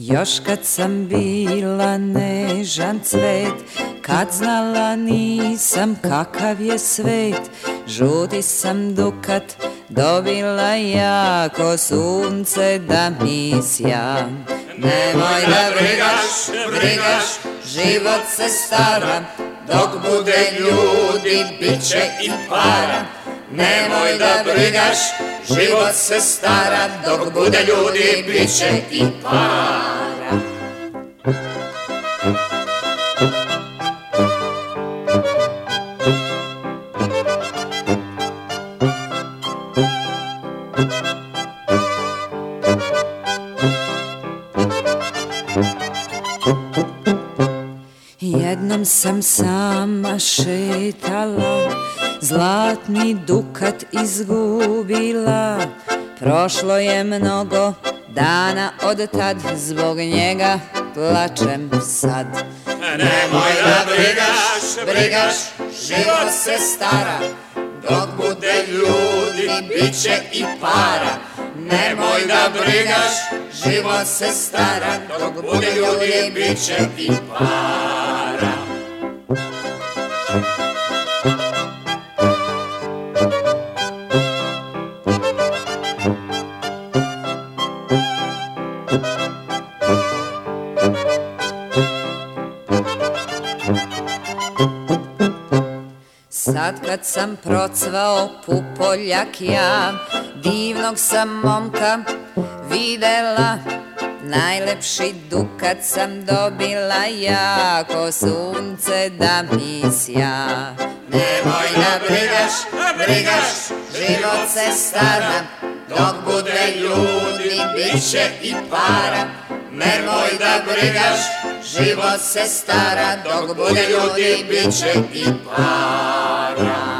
Još kad sam bila nežan cvet, kad znala nisam kakav je svet, žuti sam dukat dobila jako sunce da mi sja. Nemoj da brigaš, život se stara, dok bude ljudi bit će i para. Nemoj da brigaš, život se stara, dok bude ljudi bit će i para. Jednom sam sama šetala, zlatni dukat izgubila. Prošlo je mnogo dana od tad, zbog njega plačem sad. Nemoj da brigaš, život se stara, dok bude ljudi bit će i para. Nemoj da brigaš, život se stara, dok bude ljudi bit će i para. Sad kad sam procvao pupoljak ja, divnog sam momka videla, najlepši dukat sam dobila, jako sunce da mi sja. Nemoj da brigaš, život se stara, dok bude ljudi bit će i para. Nemoj da brigaš, život se stara, dok bude ljudi bit će i para.